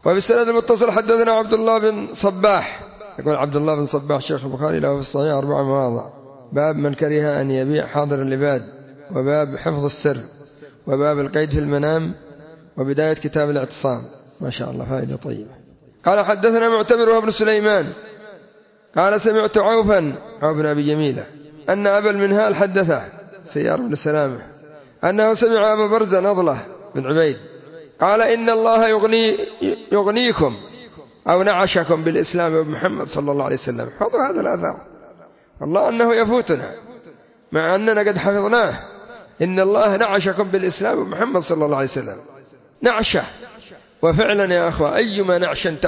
وبالسند المتصل حدثنا عبد الله بن صباح، يقول عبد الله بن صباح شيخ البخاري له في الصحيح 4 مواضع: باب من كره أن يبيع حاضر اللباد، وباب حفظ السر، وباب القيد في المنام، وبداية كتاب الاعتصام. ما شاء الله، فائدة طيبة. قال حدثنا معتمر وابن سليمان قال سمعت عوفا بن أبي جميلة أن أبا المنهال حدثه سيار بن سلامة أنه سمع أبا برزة نضلة بن عبيد قال إن الله يغنيكم أو نعشكم بالإسلام وبمحمد صلى الله عليه وسلم. حفظوا هذا الأثر، والله أنه يفوتنا مع أننا قد حفظناه. إن الله نعشكم بالإسلام وبمحمد صلى الله عليه وسلم، نعشة. وفعلا يا أخوة، أيما نعشا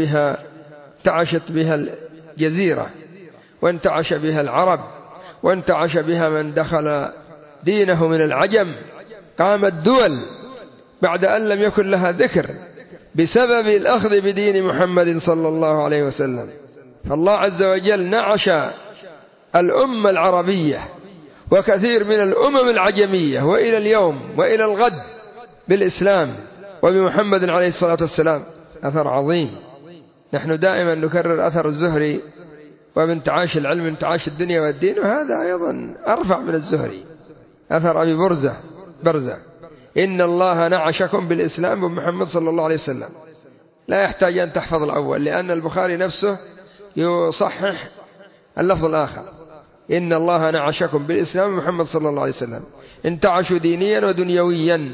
تعشت بها الجزيرة، وانتعش بها العرب، وانتعش بها من دخل دينه من العجم. قامت دول بعد أن لم يكن لها ذكر بسبب الأخذ بدين محمد صلى الله عليه وسلم. فالله عز وجل نعش الأمة العربية وكثير من الأمم العجمية وإلى اليوم وإلى الغد بالإسلام وبمحمد عليه الصلاة والسلام. أثر عظيم. نحن دائما نكرر أثر الزهري: ومن تعاش العلم من تعاش الدنيا والدين، وهذا أيضا أرفع من الزهري. أثر أبي برزة: إن الله نعشكم بالإسلام وبمحمد صلى الله عليه وسلم. لا يحتاج أن تحفظ الأول، لأن البخاري نفسه يصحح اللفظ الآخر: إن الله نعشكم بالإسلام وبمحمد صلى الله عليه وسلم. انتعشوا دينيا ودنيويا،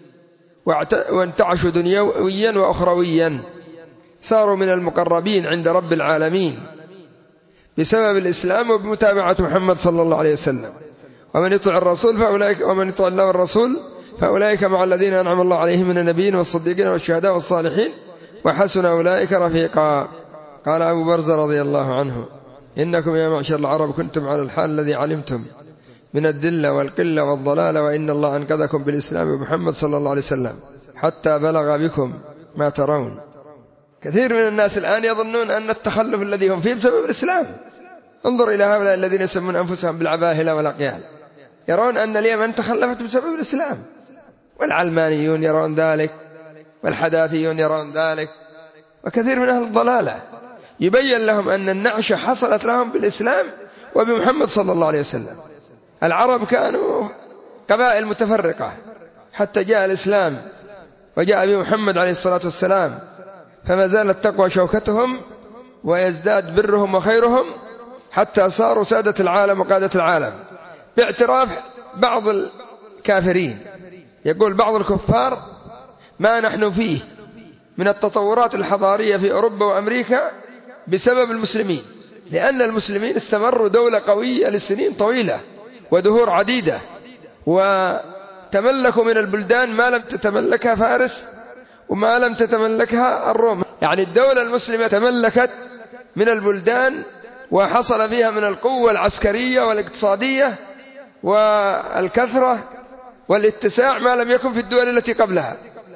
وانتعشوا دنيويا وأخرويا، صاروا من المقربين عند رب العالمين بسبب الإسلام وبمتابعة محمد صلى الله عليه وسلم. ومن يطع الله والرسول فأولئك مع الذين أنعم الله عليهم من النبيين والصديقين والشهداء والصالحين وحسن أولئك رفيقا. قال أبو برزة رضي الله عنه: إنكم يا معشر العرب كنتم على الحال الذي علمتم من الذلة والقلة والضلالة، وإن الله أنقذكم بالإسلام ومحمد صلى الله عليه وسلم حتى بلغ بكم ما ترون. كثير من الناس الآن يظنون أن التخلف الذي هم فيه بسبب الإسلام. انظر إلى هؤلاء الذين يسمون أنفسهم بالعباهلة والأقيال، يرون أن اليمن تخلفت بسبب الإسلام، والعلمانيون يرون ذلك، والحداثيون يرون ذلك، وكثير من أهل الضلالة. يبين لهم أن النعشة حصلت لهم بالإسلام وبمحمد صلى الله عليه وسلم. العرب كانوا قبائل متفرقة حتى جاء الإسلام وجاء بمحمد عليه الصلاة والسلام، فما زالت تقوى شوكتهم ويزداد برهم وخيرهم حتى صاروا سادة العالم وقادة العالم، باعتراف بعض الكافرين. يقول بعض الكفار: ما نحن فيه من التطورات الحضارية في أوروبا وأمريكا بسبب المسلمين، لأن المسلمين استمروا دولة قوية لسنين طويلة ودهور عديدة، وتملكوا من البلدان ما لم تتملكها فارس وما لم تتملكها الروم. يعني الدولة المسلمة تملكت من البلدان وحصل فيها من القوة العسكرية والاقتصادية والكثرة والاتساع ما لم يكن في الدول التي قبلها.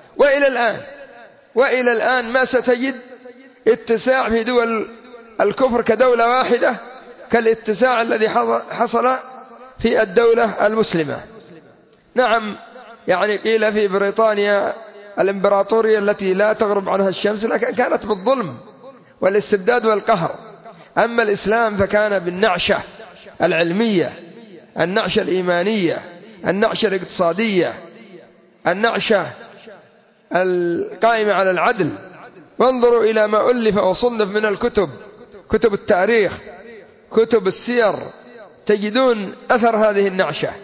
وإلى الآن ما ستجد اتساع في دول الكفر كدولة واحدة كالاتساع الذي حصل في الدولة المسلمة. نعم، يعني قيل في بريطانيا الإمبراطورية التي لا تغرب عنها الشمس، لكن كانت بالظلم والاستبداد والقهر. أما الإسلام فكان بالنعشة العلمية، النعشة الإيمانية، النعشة الاقتصادية، النعشة القائمة على العدل. وانظروا إلى ما ألف وصنف من الكتب، كتب التاريخ، كتب السير، تجدون أثر هذه النعشة.